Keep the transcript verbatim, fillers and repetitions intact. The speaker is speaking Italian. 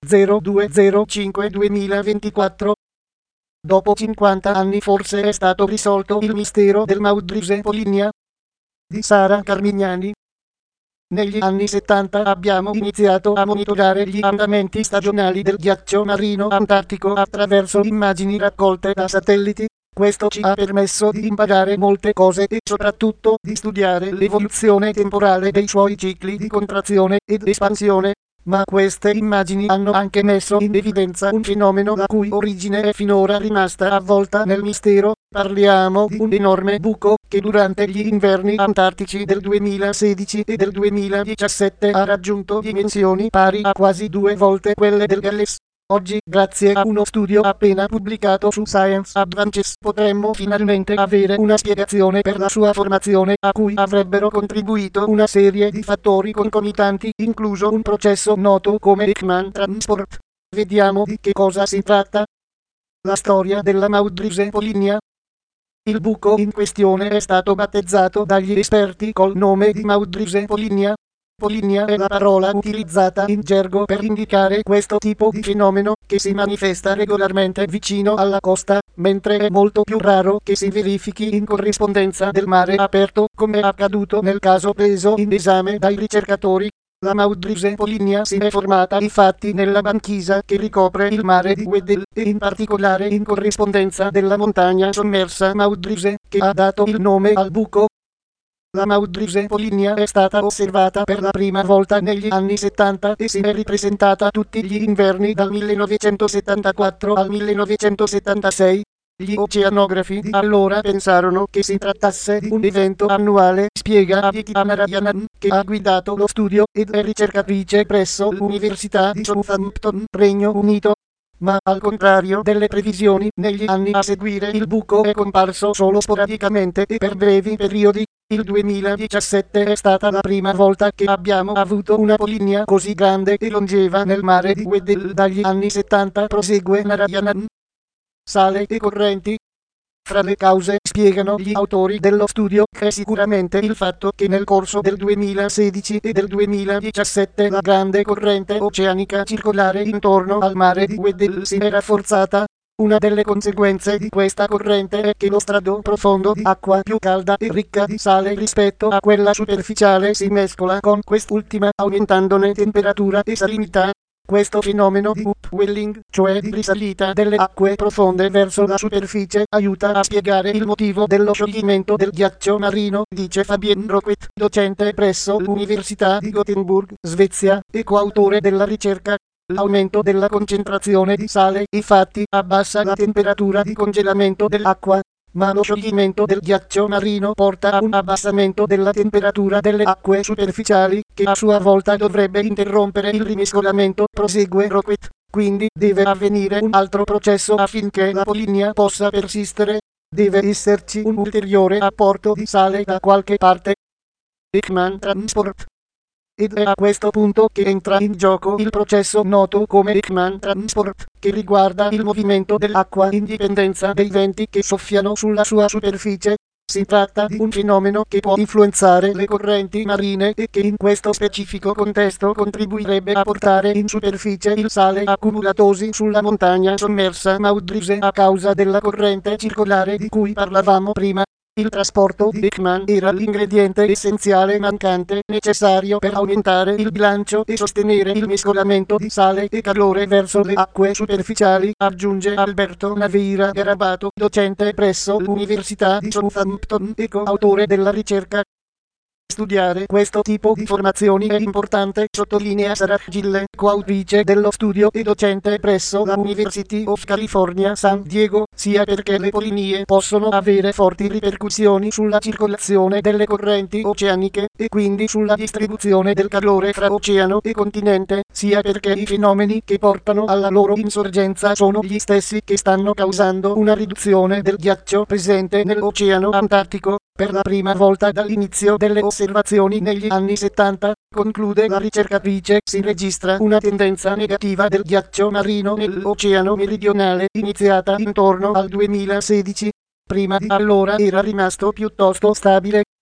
zero due zero cinque duemilaventiquattro. Dopo cinquanta anni forse è stato risolto il mistero del Maudrise Polinia di Sara Carmignani. Negli anni settanta abbiamo iniziato a monitorare gli andamenti stagionali del ghiaccio marino antartico attraverso immagini raccolte da satelliti. Questo ci ha permesso di imparare molte cose e soprattutto di studiare l'evoluzione temporale dei suoi cicli di contrazione ed espansione. Ma queste immagini hanno anche messo in evidenza un fenomeno la cui origine è finora rimasta avvolta nel mistero. Parliamo di un enorme buco che durante gli inverni antartici del duemilasedici e del duemiladiciassette ha raggiunto dimensioni pari a quasi due volte quelle del Galles. Oggi, grazie a uno studio appena pubblicato su Science Advances, potremmo finalmente avere una spiegazione per la sua formazione, a cui avrebbero contribuito una serie di fattori concomitanti, incluso un processo noto come Ekman Transport. Vediamo di che cosa si tratta. La storia della Maudrise Polinia. Il buco in questione è stato battezzato dagli esperti col nome di Maudrise Polinia. Polinia è la parola utilizzata in gergo per indicare questo tipo di fenomeno, che si manifesta regolarmente vicino alla costa, mentre è molto più raro che si verifichi in corrispondenza del mare aperto, come è accaduto nel caso preso in esame dai ricercatori. La Maudrise Polinia si è formata infatti nella banchisa che ricopre il mare di Weddell, e in particolare in corrispondenza della montagna sommersa Maudrise, che ha dato il nome al buco. La Maudrise Polinia è stata osservata per la prima volta negli anni settanta e si è ripresentata tutti gli inverni dal millenovecentosettantaquattro al millenovecentosettantasei. Gli oceanografi di allora pensarono che si trattasse di un evento annuale, spiega Aditi Amarayanan, che ha guidato lo studio ed è ricercatrice presso l'Università di Southampton, Regno Unito. Ma al contrario delle previsioni, negli anni a seguire il buco è comparso solo sporadicamente e per brevi periodi. Il duemiladiciassette è stata la prima volta che abbiamo avuto una Polinia così grande e longeva nel mare di Weddell dagli anni settanta, prosegue Narayanan. Sale e correnti. Fra le cause, spiegano gli autori dello studio, è sicuramente il fatto che nel corso del duemilasedici e del duemiladiciassette la grande corrente oceanica circolare intorno al mare di Weddell si è rafforzata. Una delle conseguenze di questa corrente è che lo strato profondo di acqua più calda e ricca di sale rispetto a quella superficiale si mescola con quest'ultima, aumentandone temperatura e salinità. Questo fenomeno di upwelling, cioè di risalita delle acque profonde verso la superficie, aiuta a spiegare il motivo dello scioglimento del ghiaccio marino, dice Fabien Roquet, docente presso l'Università di Gothenburg, Svezia, e coautore della ricerca. L'aumento della concentrazione di sale, infatti, abbassa la temperatura di congelamento dell'acqua, ma lo scioglimento del ghiaccio marino porta a un abbassamento della temperatura delle acque superficiali, che a sua volta dovrebbe interrompere il rimescolamento, prosegue Roquet. Quindi deve avvenire un altro processo affinché la Polinia possa persistere. Deve esserci un ulteriore apporto di sale da qualche parte. Ekman Transport. Ed è a questo punto che entra in gioco il processo noto come Ekman Transport, che riguarda il movimento dell'acqua in dipendenza dei venti che soffiano sulla sua superficie. Si tratta di un fenomeno che può influenzare le correnti marine e che in questo specifico contesto contribuirebbe a portare in superficie il sale accumulatosi sulla montagna sommersa Maudrise a causa della corrente circolare di cui parlavamo prima. Il trasporto di Ekman era l'ingrediente essenziale mancante necessario per aumentare il bilancio e sostenere il mescolamento di sale e calore verso le acque superficiali, aggiunge Alberto Naveira Garabato, docente presso l'Università di Southampton e coautore della ricerca. Studiare questo tipo di formazioni è importante, sottolinea Sarah Gille, coautrice dello studio e docente presso la University of California San Diego, sia perché le polinie possono avere forti ripercussioni sulla circolazione delle correnti oceaniche e quindi sulla distribuzione del calore fra oceano e continente, sia perché i fenomeni che portano alla loro insorgenza sono gli stessi che stanno causando una riduzione del ghiaccio presente nell'Oceano Antartico. Per la prima volta dall'inizio delle osservazioni negli anni settanta, conclude la ricercatrice, si registra una tendenza negativa del ghiaccio marino nell'Oceano Meridionale, iniziata intorno al duemilasedici. Prima di allora era rimasto piuttosto stabile.